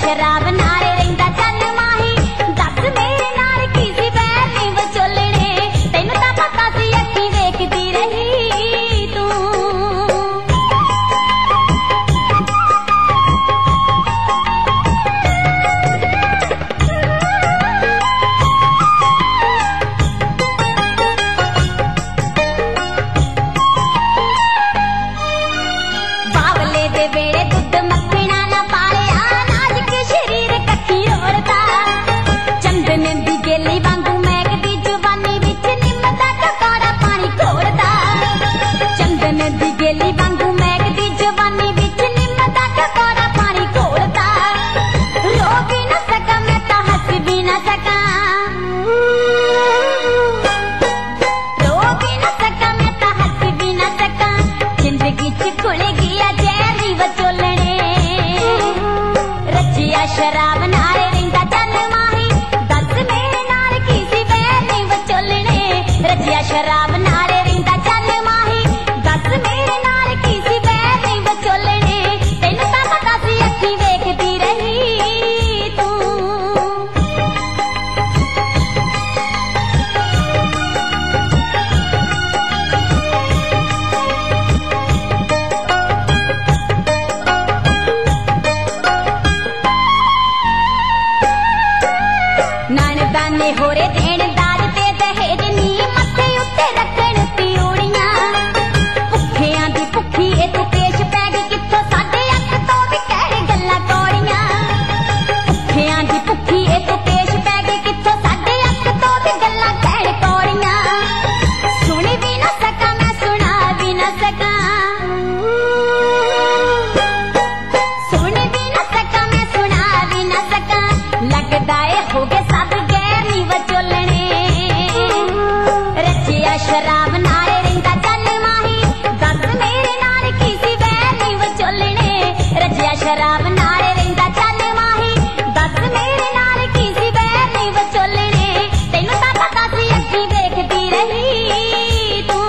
शराब नारे रहिंदा चल माही दस मेरे नाल की सी बैर नी विचोलने तैनू तां पता सी अखी वेखदी रही तू बावले दे वेड़े दुध मक्खना ना पालिया नाजुक शरीर कट्ठी रोड़दा चंदन दी गेली वांगू महकदी जुबानी विच निम्म दा कौड़ा पानी घोड़दा चंदन दी गेली वांगू महकदी जुबानी विच निम्म दा कौड़ा पानी घोड़दा रो भी ना सका मैं तां हंस भी ना सका रो भी ना सका मैं तां हंस भी ना सका जिंदगी च खुल गया जहरी विचोलने रजिया शराब नारे रहिंदा चल माही दस मेरे नाल की सी बैर नी विचोलने रजिया शराब नारे रहिंदा चल माही दस मेरे नाल की सी बैर नी विचोलने तैनू तां पता सी अखी वेखदी रही तू नानदाने होरे देण दाज ते दहेज नी मत्थे उत्ते रखण पियोड़ियां भुखियां दी भुखी ए तू पेश पै गई कित्थों साडे अख तो भी कहण गल्लां कौड़ियां भुखियां दी भुखी ए तू पेश पै गई कित्थों साडे अख तो भी गल्लां कहण कौड़ियां सुन भी ना सका मैं सुना भी ना सका सुन भी ना सका मैं सुना भी ना सका लगदा ए हो गए सब गैर नी विचोलने रजिया शराब नारे रहिंदा चल माही दस मेरे नाल की सी बैर नी विचोलने रजिया शराब नारे रहिंदा चल माही दस मेरे नाल की सी बैर नी विचोलने तैनू तां पता सी अखी वेखदी रही तू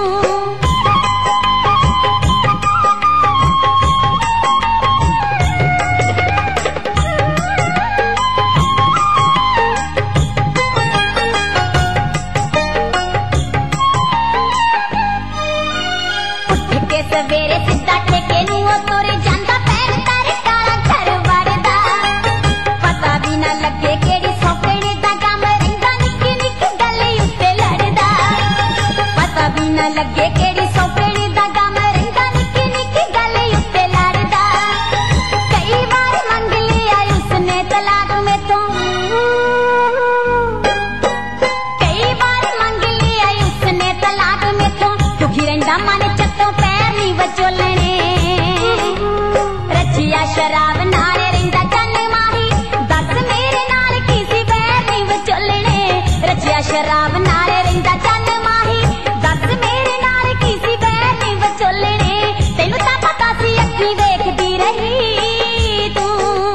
उठ के सवेरे सिद्धा ठेके नूं ओ तुर जांदा पैर तारे काला घर वड़दा पता भी ना लगे केड़ी सौकणे दा गम रहिंदा निक्की निक्की गल उत्ते लड़दा पता भी ना लगे केड़ी सौकणे दा गम रहिंदा निक्की निक्की गल उत्ते लड़दा कई बार मंग लिया उसने तलाक में तो कई बार मंग लिया उसने तलाक में तो दुखी रहिंदा मन चत्तों पैर नी विचोलने रजिया शराब नारे रहिंदा चल माही दस मेरे नाल की सी बैर नी विचोलने रजिया शराब नारे रहिंदा चल माही दस मेरे नाल की सी बैर नी विचोलने तैनू तां पता सी अखी वेखदी रही तू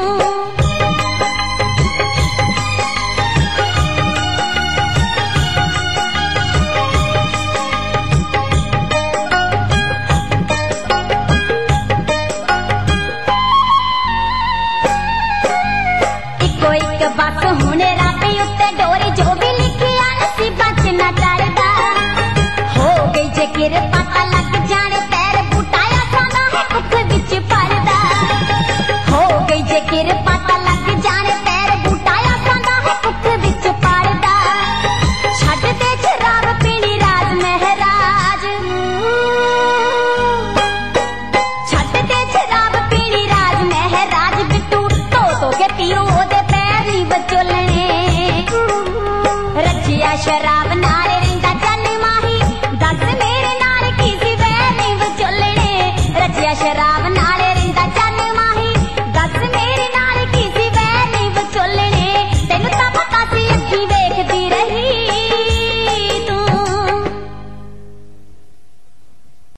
इको एक बस हुण रब उत्ते डोरी जो भी लिखिया नसीबां च ना चढ़दा हो गई जे किरपा तां लग जाने पैर बुटाया सादा है कुख विच भरदा हो गई जे किरपा तां लग जाने पैर बुटाया सादा है कुख विच भरदा छड्ड दे शराब पीनी राज महराज छड्ड दे शराब पीनी राज महराज बिट्टू धो के पियो ओदे पैर नी विचोलने रजिया शराब ना